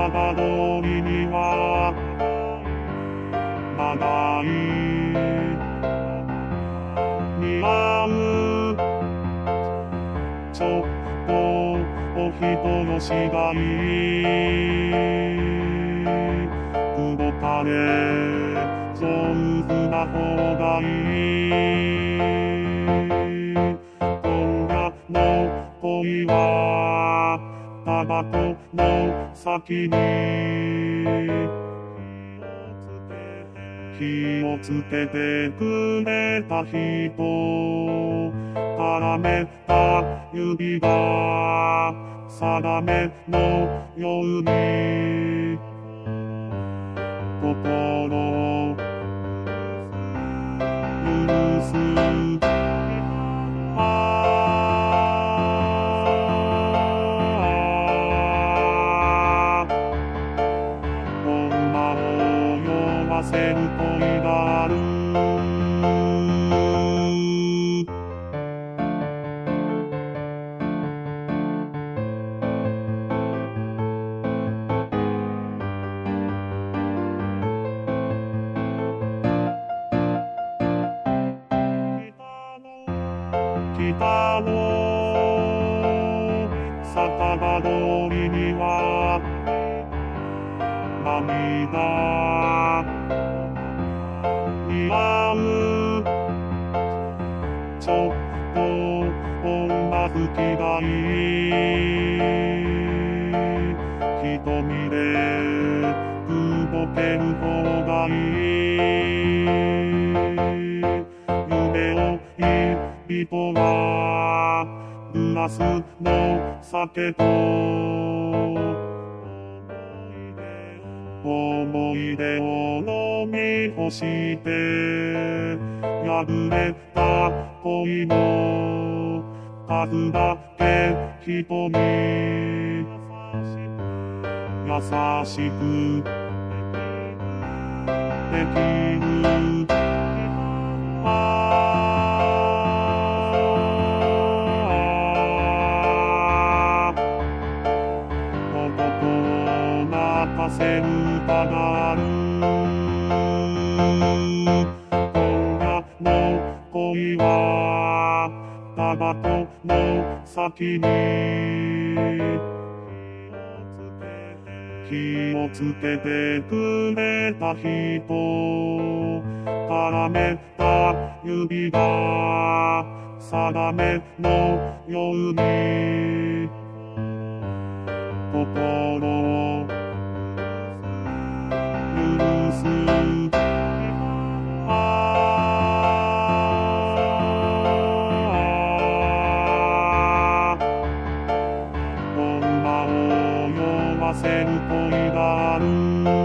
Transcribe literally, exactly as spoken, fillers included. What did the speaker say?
場通りには長い似合うちょっとお人よしがいい動かれ上手な方がいい今夜の恋はタバコの先に気をつけてくれた人絡めた指が定めのように心を許す女を酔わせる恋がある北の酒場通りには涙似合うちょっと女好きがいい瞳で動ける方がいい夢を人はグラスの酒と思い出を飲み干して破れた恋の数だけ人に優しくできるせる歌がある今夜の恋はタバコの先に気をつけてくれた人絡めた指が定めのように心を許す女を酔わせる恋がある